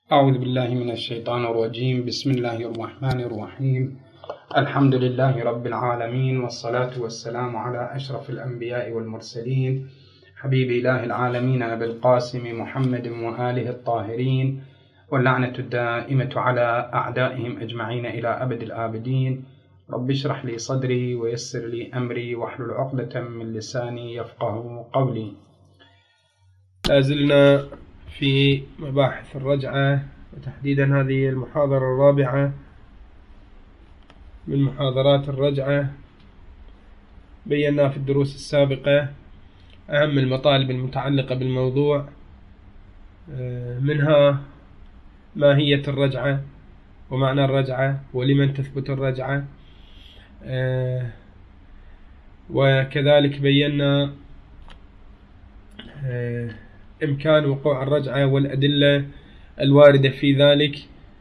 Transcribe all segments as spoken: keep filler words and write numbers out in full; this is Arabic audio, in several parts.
أعوذ بالله من الشيطان الرجيم. بسم الله الرحمن الرحيم. الحمد لله رب العالمين، والصلاة والسلام على أشرف الأنبياء والمرسلين، حبيب إله العالمين أبي القاسم محمد وآله الطاهرين، واللعنة الدائمة على أعدائهم أجمعين إلى أبد الآبدين. رب اشرح لي صدري ويسر لي أمري واحلل عقدة من لساني يفقه قولي. لازلنا في مباحث الرجعة، وتحديدا هذه المحاضرة الرابعة من محاضرات الرجعة. بينا في الدروس السابقة أهم المطالب المتعلقة بالموضوع، منها ماهية الرجعة ومعنى الرجعة ولمن تثبت الرجعة، وكذلك بينا إمكان وقوع الرجعة والأدلة الواردة في ذلك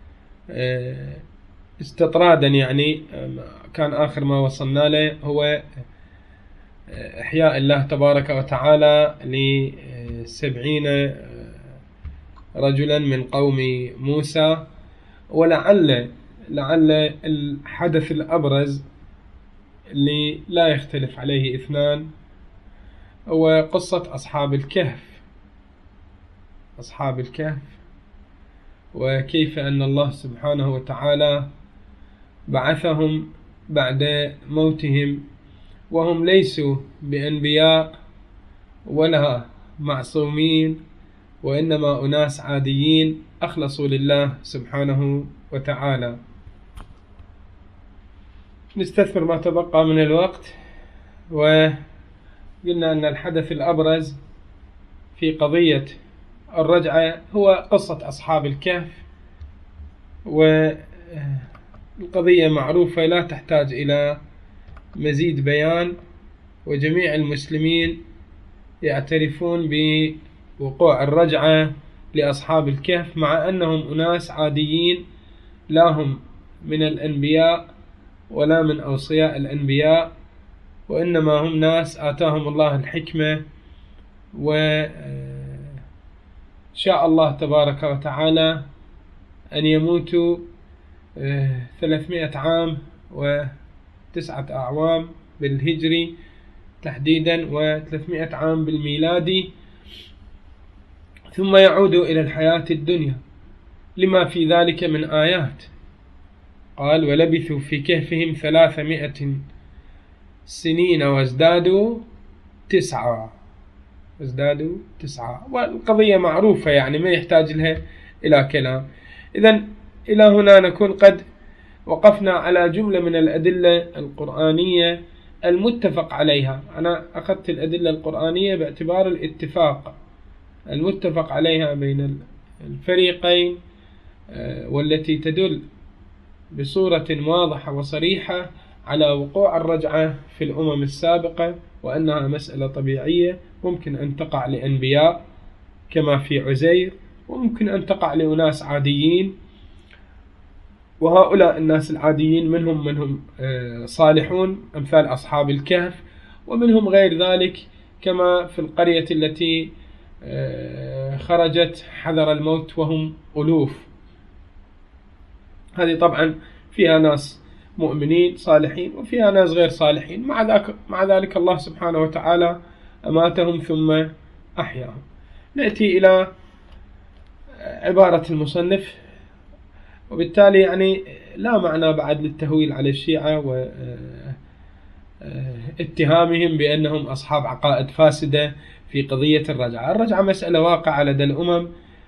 استطرادا. يعني كان آخر ما وصلنا له هو إحياء الله تبارك وتعالى لسبعين رجلا من قوم موسى، ولعل لعل الحدث الأبرز اللي لا يختلف عليه اثنان هو قصة أصحاب الكهف. أصحاب الكهف وكيف أن الله سبحانه وتعالى بعثهم بعد موتهم وهم ليسوا بأنبياء ولا معصومين، وإنما أناس عاديين أخلصوا لله سبحانه وتعالى. نستثمر ما تبقى من الوقت، وقلنا أن الحدث الأبرز في قضية الرجعة هو قصة أصحاب الكهف، والقضية معروفة لا تحتاج إلى مزيد بيان، وجميع المسلمين يعترفون بوقوع الرجعة لأصحاب الكهف، مع أنهم أناس عاديين لا هم من الأنبياء ولا من أوصياء الأنبياء، وإنما هم ناس آتاهم الله الحكمة، وشاء الله تبارك وتعالى أن يموتوا ثلاثمائة عام وتسعة أعوام بالهجري تحديدا، وثلاثمائة عام بالميلادي، ثم يعودوا إلى الحياة الدنيا لما في ذلك من آيات. قال: ولبثوا في كهفهم ثلاثمائة سنين وازدادوا تسعة ازدادوا تسعة والقضية معروفة، يعني ما يحتاج لها إلى كلام. إذن إلى هنا نكون قد وقفنا على جملة من الأدلة القرآنية المتفق عليها. أنا أخذت الأدلة القرآنية باعتبار الاتفاق المتفق عليها بين الفريقين، والتي تدل بصورة واضحة وصريحة على وقوع الرجعة في الأمم السابقة، وأنها مسألة طبيعية ممكن أن تقع لأنبياء كما في عزير، وممكن أن تقع لأناس عاديين، وهؤلاء الناس العاديين منهم منهم صالحون أمثال أصحاب الكهف، ومنهم غير ذلك كما في القرية التي خرجت حذر الموت وهم ألوف. هذه طبعا فيها ناس مؤمنين صالحين وفيها ناس غير صالحين، مع ذلك, مع ذلك الله سبحانه وتعالى أماتهم ثم أحياهم. نأتي إلى عبارة المصنف، وبالتالي يعني لا معنى بعد للتهويل على الشيعة واتهامهم بأنهم أصحاب عقائد فاسدة في قضية الرجعة. الرجعة مسألة واقعة لدى الأمم،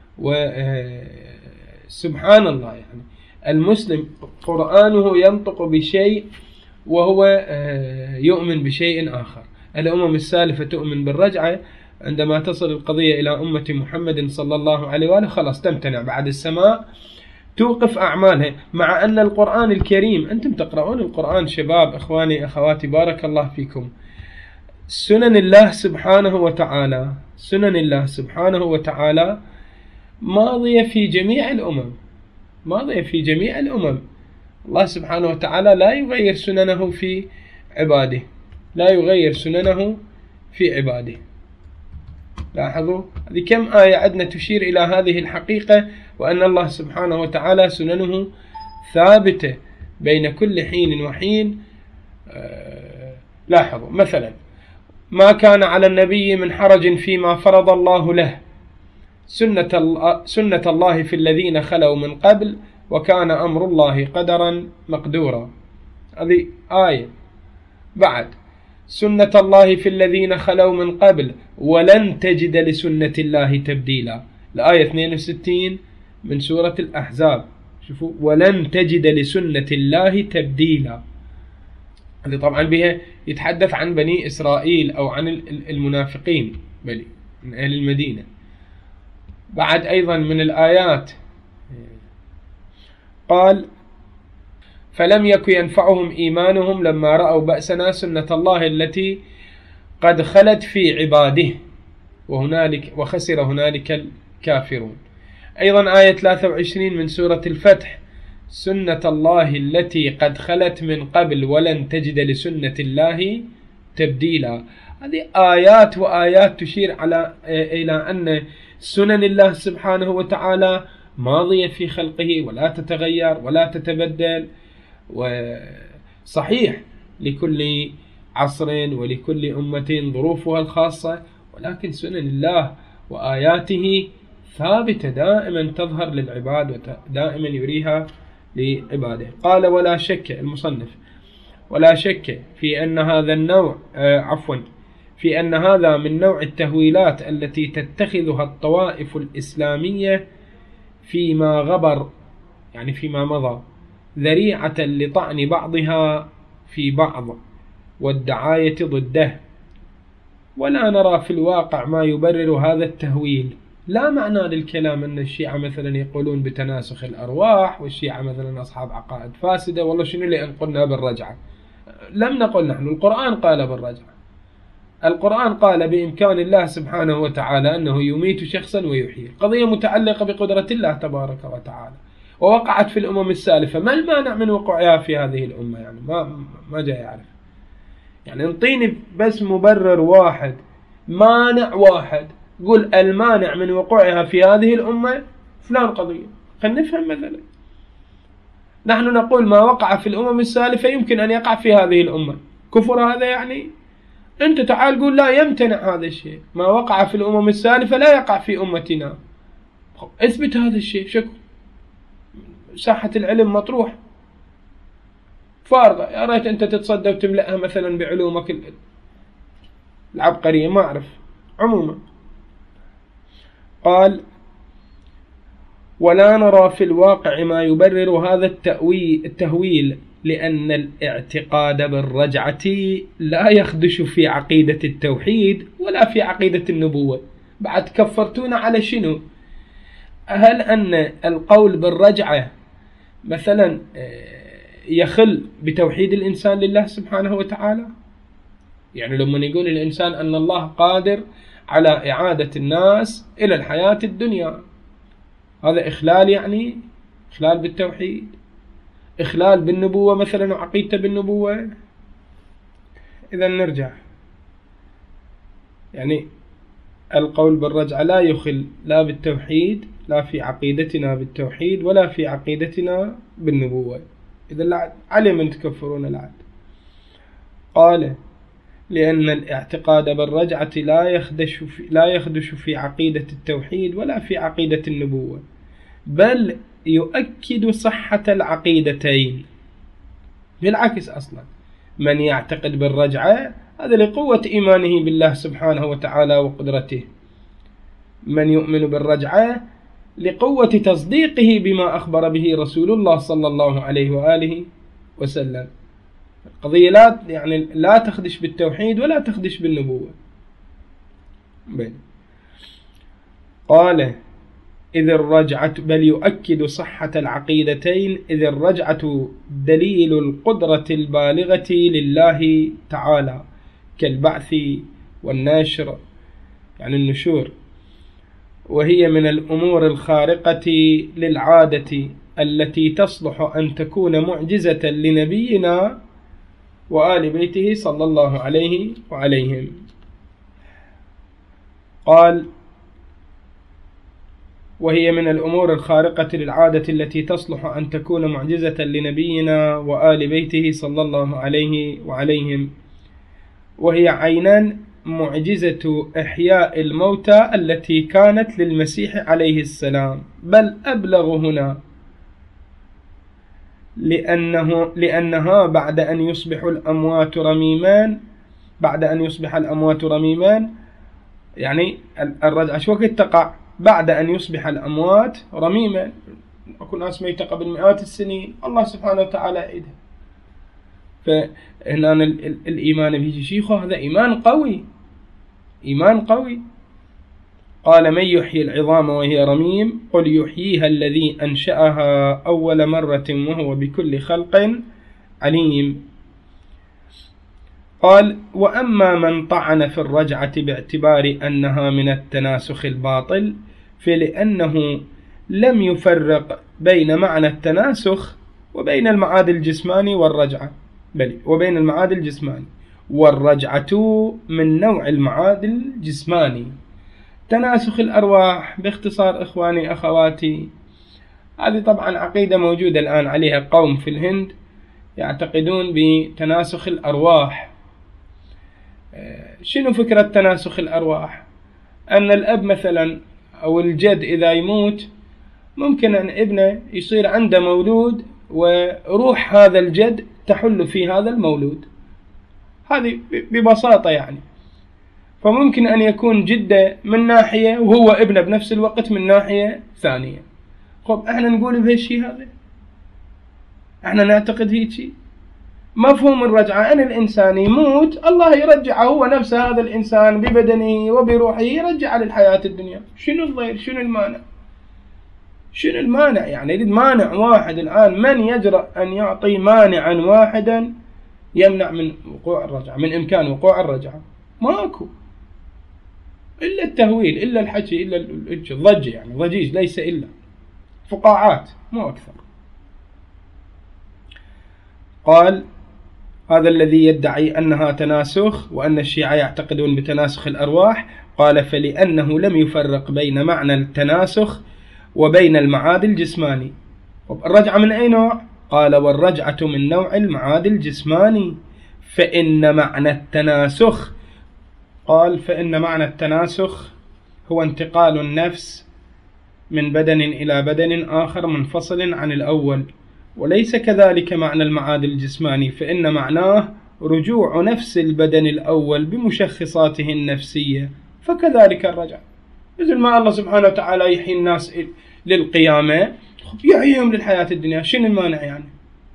وسبحان الله يعني المسلم قرآنه ينطق بشيء وهو يؤمن بشيء آخر. الأمم السالفة تؤمن بالرجعة، عندما تصل القضية إلى أمة محمد صلى الله عليه وآله خلاص تمتنع بعد السماء، توقف أعمالها، مع أن القرآن الكريم، أنتم تقرؤون القرآن شباب إخواني أخواتي بارك الله فيكم، سنن الله سبحانه وتعالى سنن الله سبحانه وتعالى ماضية في جميع الأمم ماضية في جميع الأمم. الله سبحانه وتعالى لا يغير سننه في عباده لا يغير سننه في عباده لاحظوا هذه كم آية عندنا تشير إلى هذه الحقيقة، وأن الله سبحانه وتعالى سننه ثابتة بين كل حين وحين. آه لاحظوا مثلا ما كان على النبي من حرج فيما فرض الله له، سنة, سنة الله في الذين خلوا من قبل، وكان أمر الله قدرا مقدورا. هذه آية. بعد سنة الله في الذين خلوا من قبل ولن تجد لسنة الله تبديلا، الآية اثنين وستين من سورة الأحزاب. شوفوا ولن تجد لسنة الله تبديلا، هذه طبعا بها يتحدث عن بني إسرائيل أو عن المنافقين بل من أهل المدينة. بعد أيضا من الآيات قال فلم يك ينفعهم إيمانهم لما رأوا بأسنا سنة الله التي قد خلت في عباده وهنالك وخسر هنالك الكافرون. أيضا آية ثلاثة وعشرين من سورة الفتح سنة الله التي قد خلت من قبل ولن تجد لسنة الله تبديلا. هذه آيات وآيات تشير على إلى أن سنن الله سبحانه وتعالى ماضية في خلقه ولا تتغير ولا تتبدل، وصحيح لكل عصر ولكل أمة ظروفها الخاصة، ولكن سنن الله وآياته ثابتة دائما تظهر للعباد ودائما يريها لعباده. قال ولا شك المصنف ولا شك في أن هذا النوع آه عفوا في أن هذا من نوع التهويلات التي تتخذها الطوائف الإسلامية فيما غبر يعني فيما مضى ذريعة لطعن بعضها في بعض والدعاية ضده، ولا نرى في الواقع ما يبرر هذا التهويل. لا معنى للكلام أن الشيعة مثلا يقولون بتناسخ الأرواح، والشيعة مثلا أصحاب عقائد فاسدة، والله شنو اللي أنقلنا بالرجعة؟ لم نقل نحن، القرآن قال بالرجعة. القرآن قال بإمكان الله سبحانه وتعالى أنه يميت شخصا ويحيي، قضية متعلقة بقدرة الله تبارك وتعالى، ووقعت في الأمم السالفة. ما المانع من وقوعها في هذه الأمة؟ يعني ما ما جاي يعرف، يعني انطيني بس مبرر واحد، مانع واحد، قل المانع من وقوعها في هذه الأمة فلان قضية، خلينا نفهم. مثلا نحن نقول ما وقع في الأمم السالفة يمكن أن يقع في هذه الأمة، كفر هذا يعني؟ أنت تعال قول لا يمتنع هذا الشيء، ما وقع في الأمم السالفة لا يقع في أمتنا، اثبت هذا الشيء. شكو ساحة العلم مطروح فارغة، يا ريت أنت تتصدى وتملأها مثلا بعلومك العبقرية، ما أعرف. عموما قال ولا نرى في الواقع ما يبرر هذا التأويل التهويل لأن الاعتقاد بالرجعة لا يخدش في عقيدة التوحيد ولا في عقيدة النبوة. بعد كفرتونا على شنو؟ هل أن القول بالرجعة مثلا يخل بتوحيد الإنسان لله سبحانه وتعالى؟ يعني لما يقول الإنسان أن الله قادر على إعادة الناس إلى الحياة الدنيا، هذا إخلال، يعني إخلال بالتوحيد، إخلال بالنبوة مثلا وعقيدته بالنبوة. إذا نرجع، يعني القول بالرجعة لا يخل لا بالتوحيد، لا في عقيدتنا بالتوحيد ولا في عقيدتنا بالنبوة. إذا لا علي من تكفرون العد. قال لأن الاعتقاد بالرجعة لا يخدش في لا يخدش في عقيدة التوحيد ولا في عقيدة النبوة، بل يؤكد صحة العقيدتين. بالعكس أصلا من يعتقد بالرجعة هذا لقوة إيمانه بالله سبحانه وتعالى وقدرته، من يؤمن بالرجعة لقوة تصديقه بما أخبر به رسول الله صلى الله عليه وآله وسلم. القضية لا يعني لا تخدش بالتوحيد ولا تخدش بالنبوة. بل قال إذ الرجعة بل يؤكد صحة العقيدتين إذ الرجعة دليل القدرة البالغة لله تعالى كالبعث والنشر، يعني النشور، وهي من الأمور الخارقة للعادة التي تصلح أن تكون معجزة لنبينا وآل بيته صلى الله عليه وعليهم. قال: وهي من الأمور الخارقة للعادة التي تصلح أن تكون معجزة لنبينا وآل بيته صلى الله عليه وعليهم، وهي عينا معجزة إحياء الموتى التي كانت للمسيح عليه السلام، بل أبلغ هنا، لأنه لأنها بعد أن يصبح الأموات رميمان بعد أن يصبح الأموات رميمان يعني الرجعة شو وقت تقع؟ بعد أن يصبح الأموات رميما. أكون ناس ميتة قبل مئات السنين، الله سبحانه وتعالى عيدها. فهنا الإيمان به شيخه هذا إيمان قوي، إيمان قوي. قال: من يحيي العظام وهي رميم؟ قل يحييها الذي أنشأها أول مرة وهو بكل خلق عليم. قال: وأما من طعن في الرجعة باعتبار أنها من التناسخ الباطل، فلأنه لم يفرق بين معنى التناسخ وبين المعاد الجسماني والرجعة، بل وبين المعاد الجسماني والرجعة من نوع المعاد الجسماني. تناسخ الأرواح باختصار إخواني أخواتي، هذه طبعا عقيدة موجودة الآن عليها قوم في الهند يعتقدون بتناسخ الأرواح. شنو فكرة تناسخ الأرواح؟ أن الأب مثلا أو الجد إذا يموت ممكن أن ابنه يصير عنده مولود وروح هذا الجد تحل في هذا المولود، هذه ببساطة يعني. فممكن أن يكون جده من ناحية وهو ابنه بنفس الوقت من ناحية ثانية. خب احنا نقول بهالشي هذا، احنا نعتقد هيك. مفهوم الرجعة أن الإنسان يموت الله يرجعه هو نفسه، هذا الإنسان ببدنه وبروحه يرجع للحياة الدنيا. شنو الضير؟ شنو المانع؟ شنو المانع؟ يعني يريد مانع واحد الآن، من يجرأ أن يعطي مانعا واحدا يمنع من وقوع الرجعة، من إمكان وقوع الرجعة؟ ماكو، إلا التهويل، إلا الحكي، إلا الضجة، يعني ضجيج ليس إلا فقاعات مو أكثر. قال: هذا الذي يدعي أنها تناسخ وأن الشيعة يعتقدون بتناسخ الأرواح. قال: فلأنه لم يفرق بين معنى التناسخ وبين المعاد الجسماني. الرجعة من أي نوع؟ قال: والرجعة من نوع المعاد الجسماني. فإن معنى التناسخ قال فإن معنى التناسخ هو انتقال النفس من بدن إلى بدن آخر منفصل عن الأول، وليس كذلك معنى المعاد الجسماني، فإن معناه رجوع نفس البدن الأول بمشخصاته النفسية، فكذلك الرجع. مثل ما الله سبحانه وتعالى يحيي الناس للقيامة يحييهم للحياة الدنيا، شنو المانع يعني؟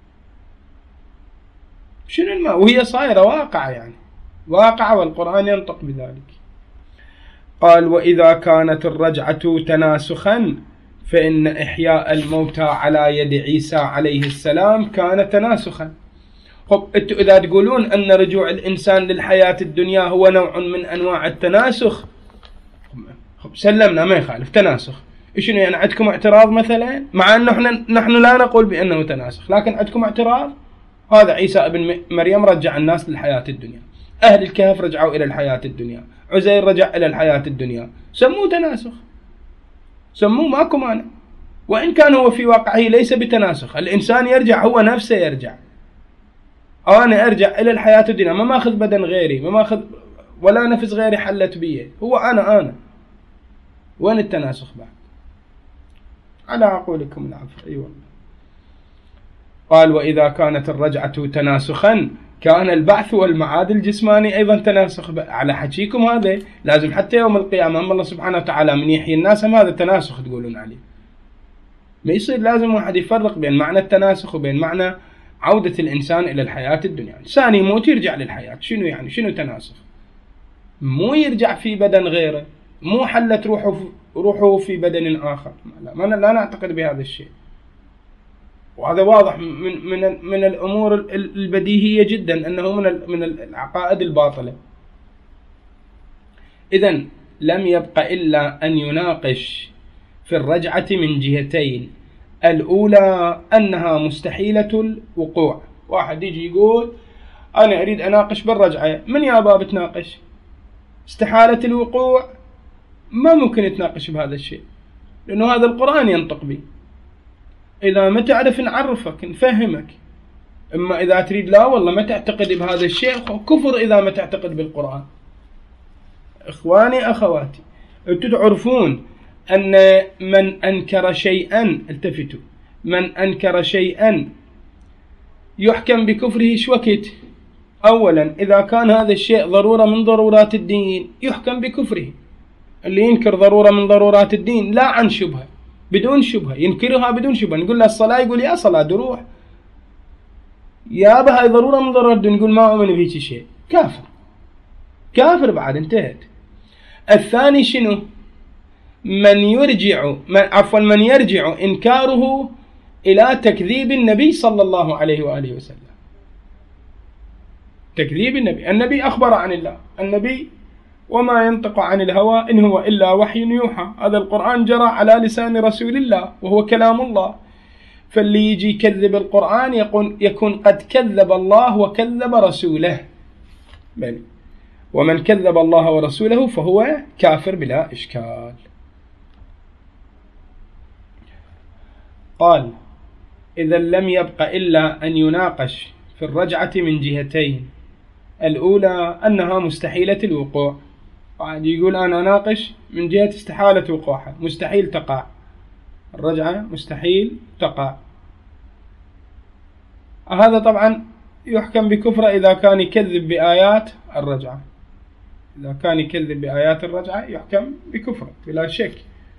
شنو المانع؟ وهي صايرة واقعة، يعني واقعة، والقرآن ينطق بذلك. قال: وإذا كانت الرجعة تناسخا فإن إحياء الموتى على يد عيسى عليه السلام كان تناسخا. خب انتوا إذا تقولون أن رجوع الإنسان للحياة الدنيا هو نوع من أنواع التناسخ، خب سلمنا ما يخالف تناسخ. شنو يعني عندكم اعتراض مثلا؟ مع أنه نحن, نحن لا نقول بأنه تناسخ، لكن عندكم اعتراض؟ هذا عيسى ابن مريم رجع الناس للحياة الدنيا، أهل الكهف رجعوا إلى الحياة الدنيا، عزير رجع إلى الحياة الدنيا، سموه تناسخ، سموه ماكو مانع. وإن كان هو في واقعه ليس بتناسخ، الإنسان يرجع هو نفسه يرجع. أنا أرجع إلى الحياة الدنيا، ما ماخذ بدن غيري، ما ماخذ ولا نفس غيري حلت بيه، هو أنا أنا. وين التناسخ بعد؟ على عقولكم العفو. أي والله. قال: وإذا كانت الرجعة تناسخا كان البعث والمعاد الجسماني أيضا تناسخ. على حكيكم هذا لازم حتى يوم القيامة أما الله سبحانه وتعالى من يحيي الناس هم هذا تناسخ تقولون عليه. ما يصير، لازم واحد يفرق بين معنى التناسخ وبين معنى عودة الإنسان إلى الحياة الدنيا. إنسان يموت يرجع للحياة، شنو يعني؟ شنو تناسخ؟ مو يرجع في بدن غيره، مو حلت روحه روحه في بدن آخر. لا، ما لا نعتقد بهذا الشيء، وهذا واضح من من من الأمور البديهية جدا أنه من من العقائد الباطلة. إذن لم يبق إلا أن يناقش في الرجعة من جهتين. الأولى أنها مستحيلة الوقوع. واحد يجي يقول أنا أريد أناقش بالرجعة، من يا باب تناقش؟ استحالة الوقوع ما ممكن يتناقش بهذا الشيء، لأنه هذا القرآن ينطق به. إذا ما تعرف نعرفك نفهمك، إما إذا تريد لا والله ما تعتقد بهذا الشيء كفر إذا ما تعتقد بالقرآن. إخواني أخواتي، أنتم تعرفون أن من أنكر شيئا، التفتوا، من أنكر شيئا يحكم بكفره شوكت. أولا إذا كان هذا الشيء ضرورة من ضرورات الدين يحكم بكفره. اللي ينكر ضرورة من ضرورات الدين لا عن شبهة، بدون شبهة ينكرها بدون شبهة. نقول له الصلاة يقول يا صلاة دروح، يا بها ضرورة من ضرورات الدين نقول ما أؤمن بهيك شيء، كافر كافر بعد انتهت. الثاني شنو؟ من يرجع من عفوا من يرجع إنكاره إلى تكذيب النبي صلى الله عليه وآله وسلم. تكذيب النبي، النبي أخبر عن الله، النبي وما ينطق عن الهوى إن هو إلا وحي يوحى، هذا القرآن جرى على لسان رسول الله وهو كلام الله. فاللي يجي يكذب القرآن يكون, يكون قد كذب الله وكذب رسوله. بل ومن كذب الله ورسوله فهو كافر بلا إشكال. قال إذا لم يبق إلا أن يناقش في الرجعة من جهتين. الأولى أنها مستحيلة الوقوع، واحد يقول أنا ناقش من جهة استحالة وقوعها، مستحيل تقع الرجعة، مستحيل تقع. هذا طبعا يحكم بكفر إذا كان يكذب بآيات الرجعة، إذا كان يكذب بآيات الرجعة يحكم بكفر بلا شك.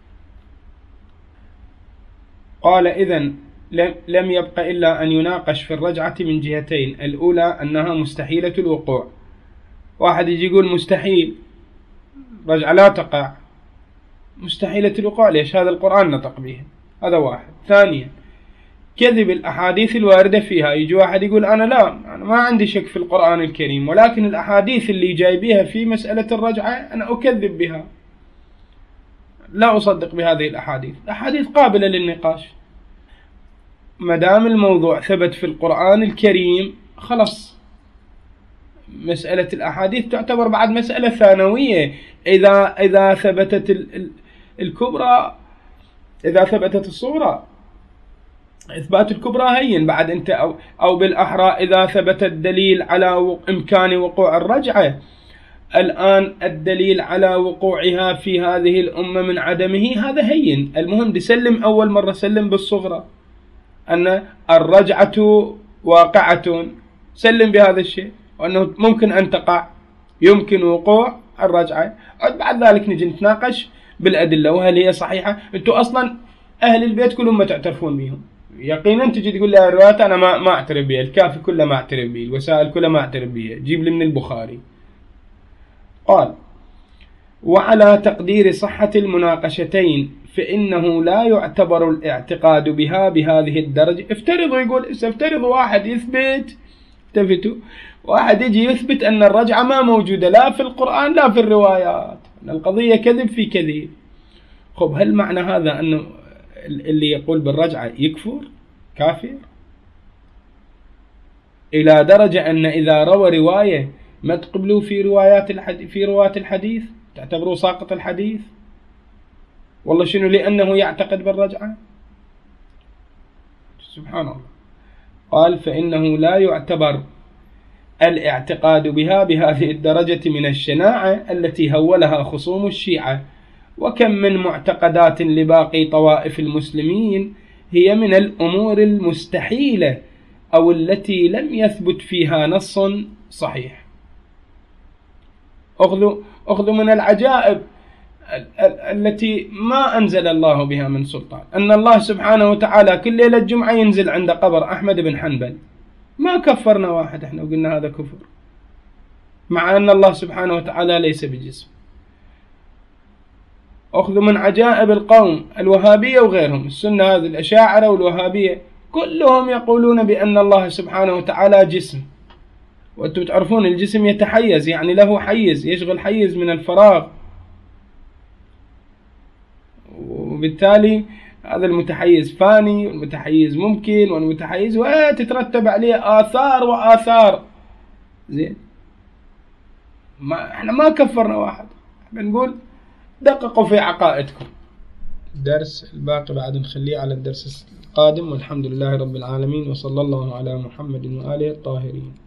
قال إذن لم يبق إلا أن يناقش في الرجعة من جهتين. الأولى أنها مستحيلة الوقوع، واحد يجي يقول مستحيل رجعة لا تقع، مستحيلة الوقوع ليش؟ هذا القرآن نطق به، هذا واحد. ثانيا كذب الأحاديث الواردة فيها، يجي واحد يقول أنا لا أنا ما عندي شك في القرآن الكريم، ولكن الأحاديث اللي جايبيها في مسألة الرجعة أنا أكذب بها، لا أصدق بهذه الأحاديث. الأحاديث قابلة للنقاش، مدام الموضوع ثبت في القرآن الكريم خلص، مسألة الأحاديث تعتبر بعد مسألة ثانوية. إذا إذا ثبتت الكبرى، إذا ثبتت الصورة إثبات الكبرى هين بعد أنت، أو, أو بالأحرى إذا ثبت الدليل على إمكان وقوع الرجعة. الآن الدليل على وقوعها في هذه الأمة من عدمه هذا هين. المهم بسلم أول مرة سلم بالصغرى أن الرجعة واقعة، سلم بهذا الشيء وأنه ممكن أن تقع، يمكن وقوع الرجعة. بعد ذلك نجي نتناقش بالأدلة وهل هي صحيحة. أنتم أصلا أهل البيت كلهم ما تعترفون بهم يقينا. تجي تقول لي الروايات أنا ما ما أعترف بها، الكافي كله ما أعترف به، الوسائل كلها ما أعترف بها، جيب لي من البخاري. قال وعلى تقدير صحة المناقشتين فإنه لا يعتبر الاعتقاد بها بهذه الدرجة. افترضوا يقول افترضوا واحد يثبت، تفتوا واحد يجي يثبت أن الرجعة ما موجودة لا في القرآن لا في الروايات، أن القضية كذب في كذب. خب هل معنى هذا أنه اللي يقول بالرجعة يكفر كافر؟ إلى درجة أن إذا روى رواية ما تقبلوا في روايات الحديث في رواة الحديث تعتبروا ساقط الحديث؟ والله شنو؟ لأنه يعتقد بالرجعة. سبحان الله. قال فإنه لا يعتبر الاعتقاد بها بهذه الدرجة من الشناعة التي هولها خصوم الشيعة. وكم من معتقدات لباقي طوائف المسلمين هي من الأمور المستحيلة أو التي لم يثبت فيها نص صحيح. أخذوا أخذوا من العجائب التي ما أنزل الله بها من سلطان، أن الله سبحانه وتعالى كل ليلة الجمعة ينزل عند قبر أحمد بن حنبل، ما كفرنا واحد احنا وقلنا هذا كفر، مع أن الله سبحانه وتعالى ليس بجسم. أخذوا من عجائب القوم الوهابية وغيرهم، السنة هذه الأشاعرة والوهابية كلهم يقولون بأن الله سبحانه وتعالى جسم. وأنتم تعرفون الجسم يتحيز، يعني له حيز، يشغل حيز من الفراغ، وبالتالي هذا المتحيز فاني والمتحيز ممكن والمتحيز وتترتب عليه آثار وآثار. زين، ما احنا ما كفرنا واحد، بنقول دققوا في عقائدكم. الدرس الباقي بعد نخليه على الدرس القادم، والحمد لله رب العالمين، وصلى الله على محمد وآله الطاهرين.